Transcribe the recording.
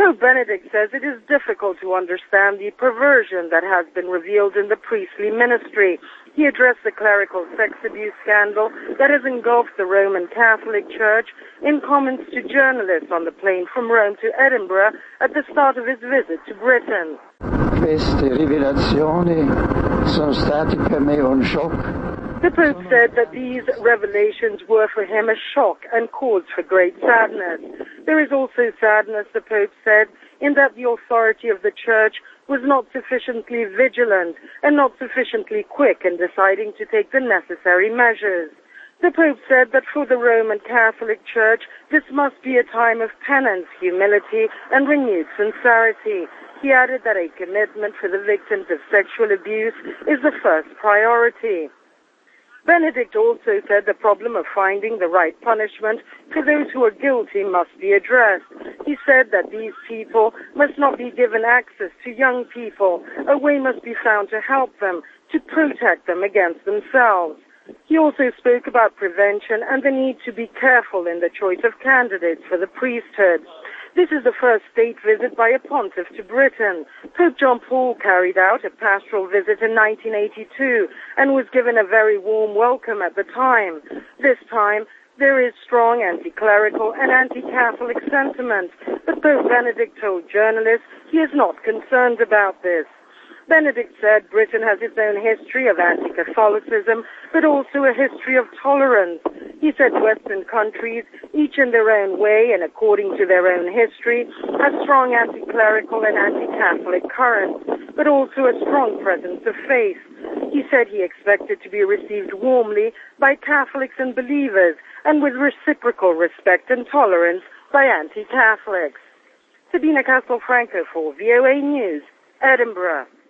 Pope Benedict says it is difficult to understand the perversion that has been revealed in the priestly ministry. He addressed the clerical sex abuse scandal that has engulfed the Roman Catholic Church in comments to journalists on the plane from Rome to Edinburgh at the start of his visit to Britain. Queste rivelazioni sono stati per me un shock. The Pope said that these revelations were for him a shock and cause for great sadness. There is also sadness, the Pope said, in that the authority of the Church was not sufficiently vigilant and not sufficiently quick in deciding to take the necessary measures. The Pope said that for the Roman Catholic Church, this must be a time of penance, humility, and renewed sincerity. He added that a commitment for the victims of sexual abuse is the first priority. Benedict also said the problem of finding the right punishment for those who are guilty must be addressed. He said that these people must not be given access to young people. A way must be found to help them, to protect them against themselves. He also spoke about prevention and the need to be careful in the choice of candidates for the priesthood. This is the first state visit by a pontiff to Britain. Pope John Paul carried out a pastoral visit in 1982 and was given a very warm welcome at the time. This time, there is strong anti-clerical and anti-Catholic sentiment, but Pope Benedict told journalists he is not concerned about this. Benedict said Britain has its own history of anti-Catholicism, but also a history of tolerance. He said Western countries, each in their own way and according to their own history, have strong anti-clerical and anti-Catholic currents, but also a strong presence of faith. He said he expected to be received warmly by Catholics and believers, and with reciprocal respect and tolerance by anti-Catholics. Sabina Castelfranco for VOA News, Edinburgh.